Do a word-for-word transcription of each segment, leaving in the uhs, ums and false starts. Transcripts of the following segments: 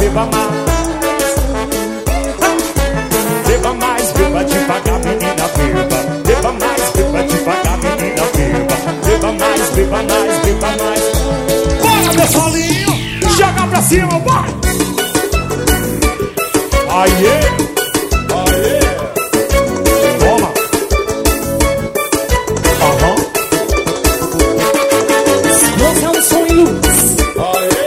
beba mais. Beba mais, beba devagar, menina, beba. Beba mais, beba devagar, menina, beba. Beba mais, beba mais, beba mais. Bora, meu solinho, joga pra cima, vai! Aê, aê. Toma. Aham. Você é um sonho. Aê.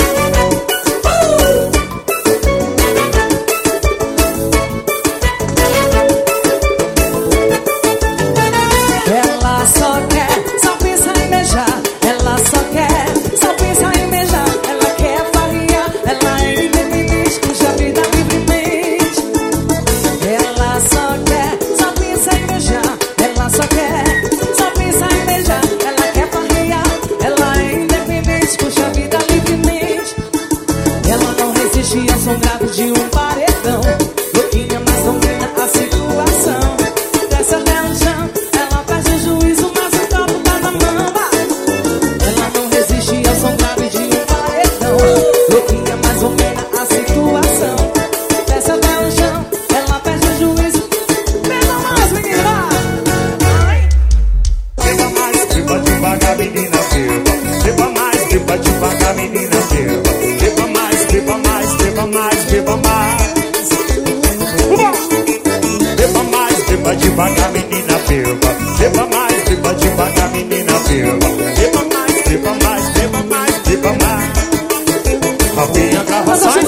Ela só quer, só pensa em beijar. Ela só quer, só pensa em beijar. Ela quer farinha, ela é independente, puxa a vida livremente. Ela só quer, só pensa em beijar. Ela só quer, só pensa em beijar. Ela quer farinha, ela é independente, puxa a vida livremente. Ela não resiste ao som grave de um paredão. Louquinha, mas domina a situação. Desce até o chão, ela perde o juízo, mas o copo tá na mão. Ela não resiste ao som grave de um paredão. Louquinha, mas domina a situação. Desce até o chão, ela perde o juízo. Beba mais, menina! Ai. Beba mais, beba devagar, menina, beba. Beba mais, beba devagar, menina, beba. Beba mais, beba mais, beba mais, beba mais. Uma. Beba mais, beba devagar, menina, beba. Beba mais, beba devagar, menina, beba. Beba mais, beba mais, beba mais, beba mais. Rafinha Gravações.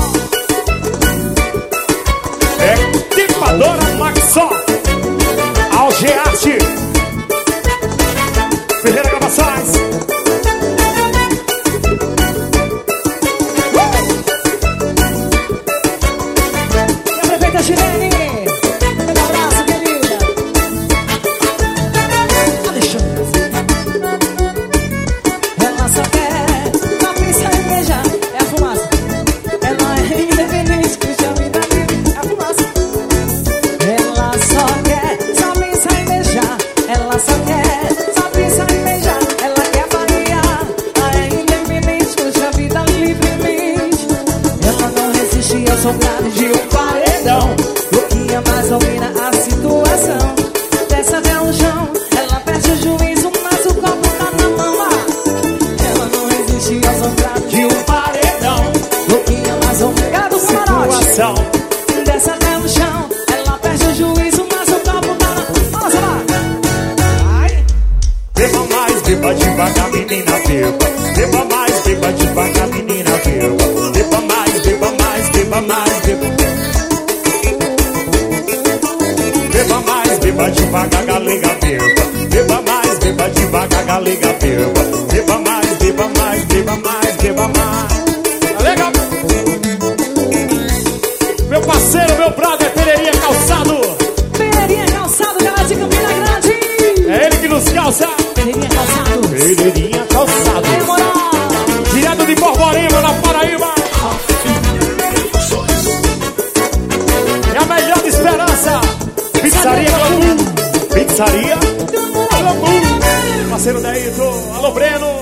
É Tipadora Maxon. Algearte. Ferreira Gravações. E a prefeita Girene. Um abraço, querida. Alexandre. Ela só quer, só pensa em beijar. É a fumaça. Ela é independente, puxa a vida livre. É a fumaça. Ela só quer, só pensa em beijar. Ela só quer, só pensa em beijar. Ela quer variar. Ela é independente, puxa a vida livremente. Ela não resiste ao som grave de um paredão. Louquinha, mas domina a situação. Desce até o chão, ela perde o juízo, mas o copo tá na mão. Ela não resiste ao som grave de um paredão. Louquinha, mas domina a situação. Desce até o chão, ela perde o juízo, mas o copo tá na mão. Fala, Samar. Ai. Beba mais, beba devagar, menina, beba. Beba mais, beba devagar, menina, beba. Beba mais, beba mais, beba mais, beba. Beba mais, beba devagar, galega, beba. Beba mais, beba devagar, galega, beba. Beba mais, beba mais, beba mais, beba mais. Galega. Meu parceiro, meu brother, Pereirinha Calçado. Pereirinha Calçado, galera de Campina Grande. É ele que nos calça. Pereirinha Calçado. Pereirinha Calçado. É moral. Direto de Borborema, na Paraíba. É a melhor de Esperança. Pizzaria Glamour. Pizzaria Glamour. Parceiro Deito. Alô, Breno.